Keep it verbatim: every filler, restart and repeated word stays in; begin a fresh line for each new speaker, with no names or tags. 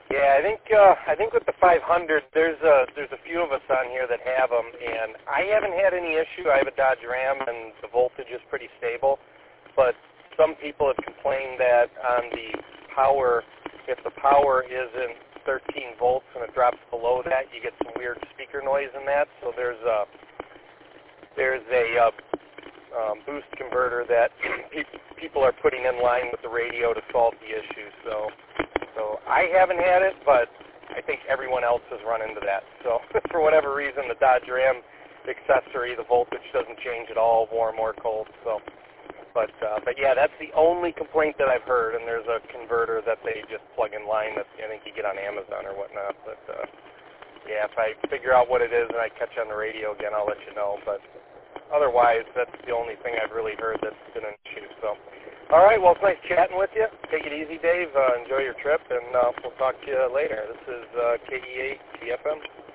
Yeah, I think uh, I think with the five hundred, there's a there's a few of us on here that have them, and I haven't had any issue. I have a Dodge Ram, and the voltage is pretty stable. But some people have complained that on the power, if the power isn't thirteen volts and it drops below that, you get some weird speaker noise in that. So there's a there's a uh, um, boost converter that people are putting in line with the radio to solve the issue. So. So I haven't had it, but I think everyone else has run into that. So for whatever reason, the Dodge Ram accessory, the voltage doesn't change at all, warm or cold. So, but uh, but yeah, that's the only complaint that I've heard. And there's a converter that they just plug in line that I think you get on Amazon or whatnot. But uh, yeah, if I figure out what it is and I catch on the radio again, I'll let you know. But otherwise, that's the only thing I've really heard that's been an issue. So. All right, well, it's nice chatting with you. Take it easy, Dave. Uh, enjoy your trip, and uh, we'll talk to you later. This is uh, K E A T F M.